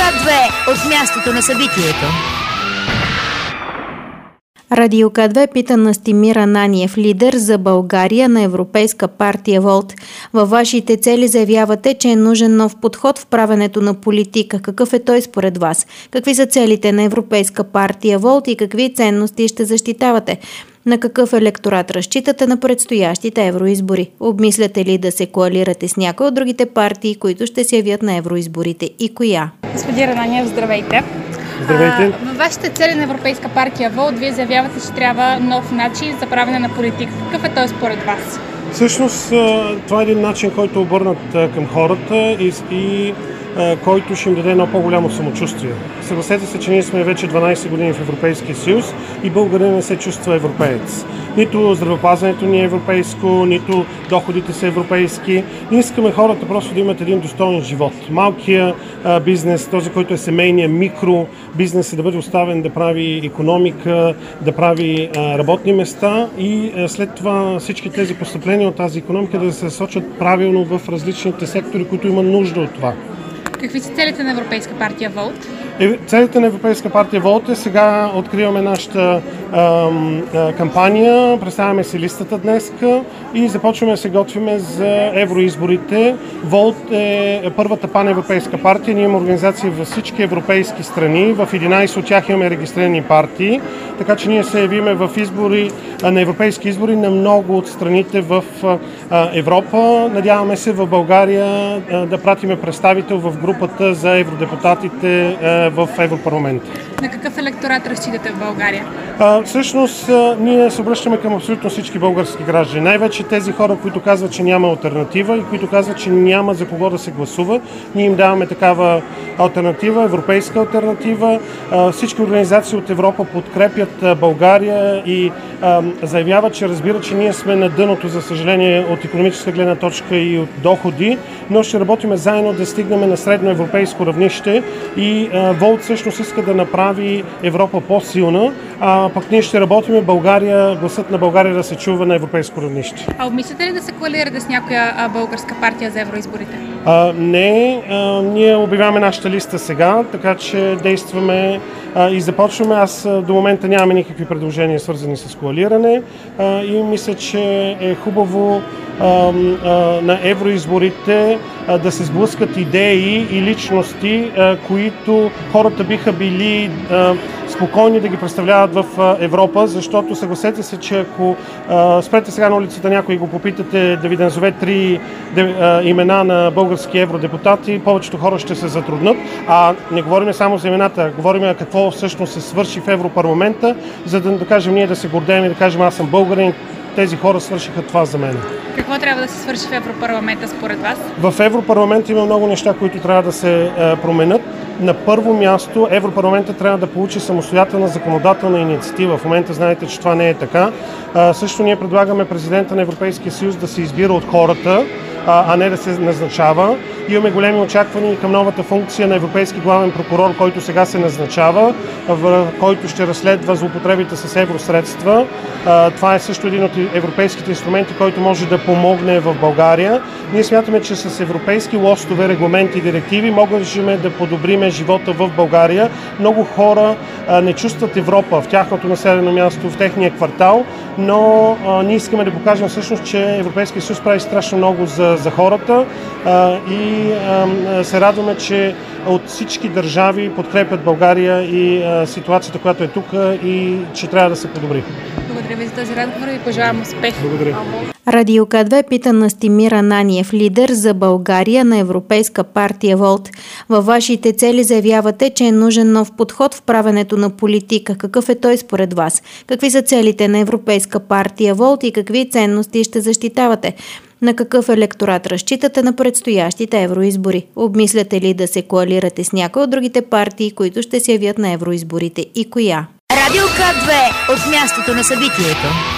К2 от мястото на събитието. Радио К2 пита Настимир Ананиев, лидер за България на Европейска партия ВОЛТ. Във вашите цели заявявате, че е нужен нов подход в правенето на политика. Какъв е той според вас? Какви са целите на Европейска партия ВОЛТ и какви ценности ще защитавате? На какъв електорат разчитате на предстоящите евроизбори? Обмисляте ли да се коалирате с някои от другите партии, които ще се явят на евроизборите и коя? Господин Ананиев, здравейте! Здравейте! Във вашите цели на Европейска партия ВОЛТ, вие заявявате, че трябва нов начин за правене на политика. Какъв е той според вас? Всъщност това е един начин, който е обърнат към хората и който ще им даде едно по-голямо самочувствие. Съгласете се, че ние сме вече 12 години в Европейския съюз и българин не се чувства европеец. Нито здравеопазването ни е европейско, нито доходите са европейски. Ние искаме хората просто да имат един достоен живот. Малкия бизнес, този, който е семейния микробизнес, да бъде оставен да прави икономика, да прави работни места и след това всички тези постъпления от тази икономика да се сочат правилно в различните сектори, които има нужда от това. Какви са целите на Европейска партия ВОЛТ? Целите на Европейска партия ВОЛТ е сега откриваме нашата кампания, представяме си листата днес и започваме да се готвиме за евроизборите. ВОЛТ е първата паневропейска партия. Ние имаме организации във всички европейски страни. В 11 от тях имаме регистрирани партии, така че ние се явиме в избори, на европейски избори на много от страните в Европа. Надяваме се в България да пратиме представител в групата за евродепутатите в Европарламента. На какъв електорат разчитате в България? Всъщност, ние се обръщаме към абсолютно всички български граждани. Най-вече тези хора, които казват, че няма алтернатива и които казват, че няма за кого да се гласува. Ние им даваме такава алтернатива, европейска алтернатива. Всички организации от Европа подкрепят България и заявяват, че разбират, че ние сме на дъното, за съжаление, от икономическа гледна точка и от доходи, но ще работим заедно да стигнем на средно европейско равнище и ВОЛТ всъщност иска да направи Европа по-силна, а пък ние ще работим гласът на България да се чува на европейско равнище. А обмисляте ли да се коалирате с някоя българска партия за евроизборите? Не, ние обявяваме нашата листа сега, така че действаме и започваме. Аз до момента нямаме никакви предложения свързани с коалиране и мисля, че е хубаво на евроизборите да се сблъскат идеи и личности, които хората биха били спокойни да ги представляват в Европа, защото съгласете се, че ако спрете сега на улицата някой и го попитате да ви назове 3 имена на български евродепутати, повечето хора ще се затруднат. А не говорим само за имената, говорим какво всъщност се свърши в Европарламента, за да кажем ние да се гордеем и да кажем аз съм българин. Тези хора свършиха това за мен. Какво трябва да се свърши в Европарламента според вас? В Европарламента има много неща, които трябва да се променят. На първо място Европарламента трябва да получи самостоятелна законодателна инициатива. В момента знаете, че това не е така. Също ние предлагаме президента на Европейския съюз да се избира от хората, а не да се назначава. Имаме големи очаквания към новата функция на европейски главен прокурор, който сега се назначава, в който ще разследва злоупотребите с евросредства. Това е също един от европейските инструменти, който може да помогне в България. Ние смятаме, че с европейски лостове, регламенти и директиви можем да подобриме живота в България. Много хора не чувстват Европа в тяхното населено място, в техния квартал, но ние искаме да покажем всъщност, че Европейския съюз прави страшно много за хората и се радваме, че от всички държави подкрепят България и ситуацията, която е тук и че трябва да се подобри. Благодаря ви за този разговор и пожелавам успех. Благодаря. Радио К2 пита Настимир Ананиев, лидер за България на Европейска партия ВОЛТ. Във вашите цели заявявате, че е нужен нов подход в правенето на политика. Какъв е той според вас? Какви са целите на Европейска партия ВОЛТ и какви ценности ще защитавате? На какъв електорат разчитате на предстоящите евроизбори? Обмисляте ли да се коалирате с някои от другите партии, които ще се явят на евроизборите и коя? Радио К2 от мястото на събитието.